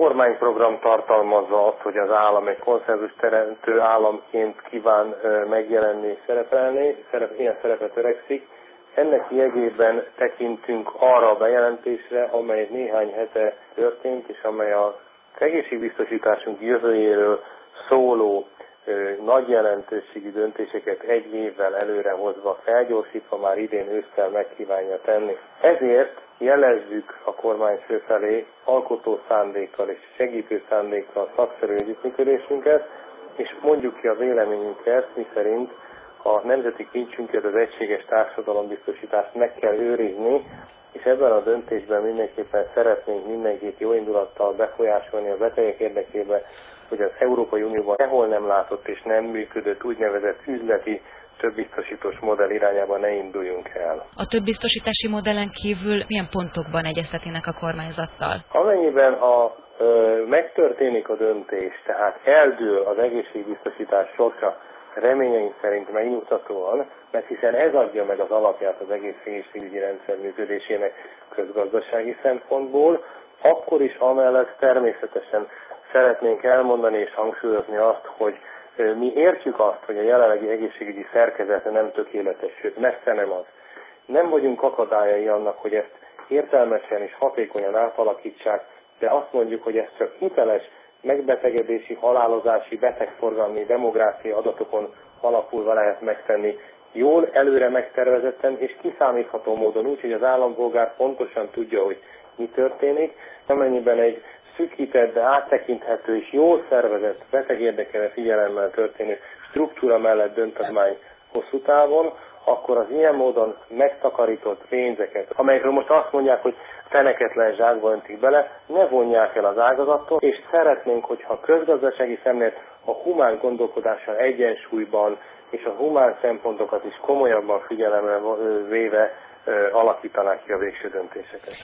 kormányprogram tartalmazza azt, hogy az állam egy konszenzus teremtő államként kíván megjelenni és szerepelni, ilyen szerepet törekszik. Ennek jegyében tekintünk arra a bejelentésre, amely néhány hete történt, és amely az egészségbiztosításunk jövőjéről szóló nagy jelentőségű döntéseket egy évvel előrehozva, felgyorsítva már idén ősszel megkívánja tenni. Ezért jelezzük a kormányfő felé alkotó szándékkal és segítő szándékkal szakszerű együttműködésünket, és mondjuk ki a véleményünket, miszerint a nemzeti kincsünket, az egységes társadalombiztosítást meg kell őrizni, és ebben a döntésben mindenképpen szeretnénk mindenkit jó indulattal befolyásolni a betegek érdekében, hogy az Európai Unióban sehol nem látott és nem működött úgynevezett üzleti többbiztosítós modell irányába ne induljunk el. A többbiztosítási modellen kívül milyen pontokban egyeztetnének a kormányzattal? Amennyiben megtörténik a döntés, tehát eldől az egészségbiztosítás sorsa, reményeink szerint megnyugtatóan, mert hiszen ez adja meg az alapját az egész egészségügyi rendszer működésének közgazdasági szempontból, akkor is amellett természetesen szeretnénk elmondani és hangsúlyozni azt, hogy mi értjük azt, hogy a jelenlegi egészségügyi szerkezete nem tökéletes, sőt messze nem az. Nem vagyunk akadályai annak, hogy ezt értelmesen és hatékonyan átalakítsák, de azt mondjuk, hogy ez csak hiteles, megbetegedési, halálozási, betegforgalmi, demográfia adatokon alapulva lehet megtenni, jól előre megtervezetten és kiszámítható módon úgy, hogy az állampolgár pontosan tudja, hogy mi történik, amennyiben egy szűkített, de áttekinthető és jól szervezett, beteg érdekére figyelemmel történő struktúra mellett dönt az máj hosszú távon, akkor az ilyen módon megtakarított pénzeket, amelyekről most azt mondják, hogy feneketlen zsákba öntik bele, ne vonják el az ágazattól, és szeretnénk, hogyha közgazdasági szemlélet a humán gondolkodással egyensúlyban és a humán szempontokat is komolyabban figyelembe véve alakítanák ki a végső döntéseket.